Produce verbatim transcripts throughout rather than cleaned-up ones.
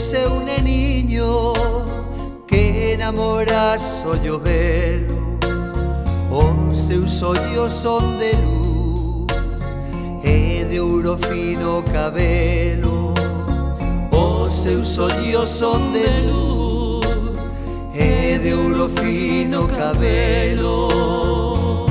Deus é un neniño que enamoras o llovelo. Os seus ollos son de luz e de ouro fino cabelo. Os seus ollos son de luz e de ouro fino cabelo.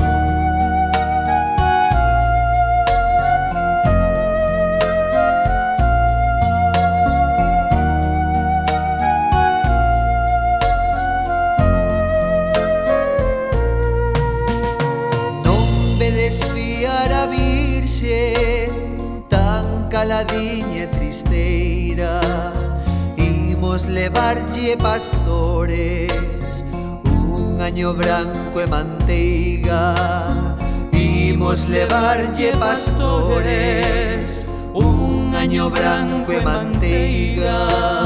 Desfiar a Virxe tan caladiña e tristeira, imos levarlle pastores un año branco e manteiga. Imos levarlle pastores un año branco e manteiga.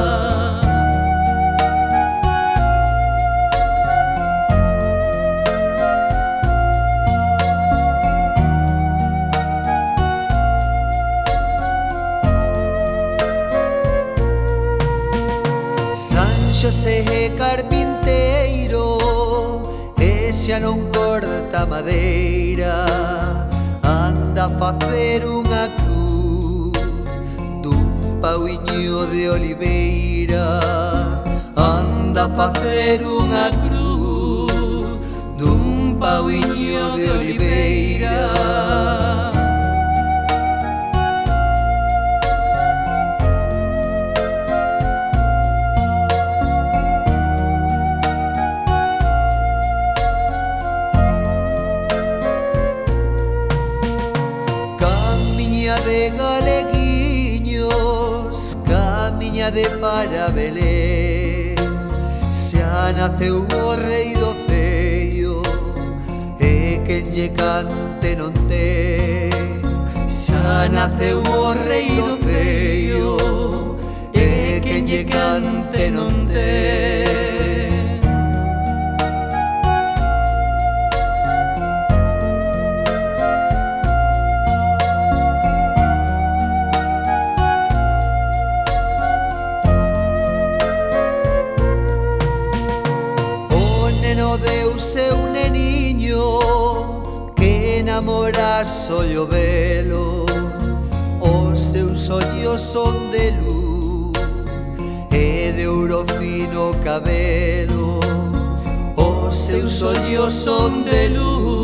San Xosé é carpinteiro e xa non corta madeira, anda a facer unha cruz dun pauiño de oliveira. Anda a facer unha cruz dun pauiño de oliveira. De galeguiños, camiña de para Belén. Xa naceu o rei do ceio e quen lle cante non ten. Xa naceu o rei do ceio e quen lle cante non ten. Deus é un neniño que enamoras o llovelo. Os seus ollos son de luz e de ouro fino cabelo. Os seus ollos son de luz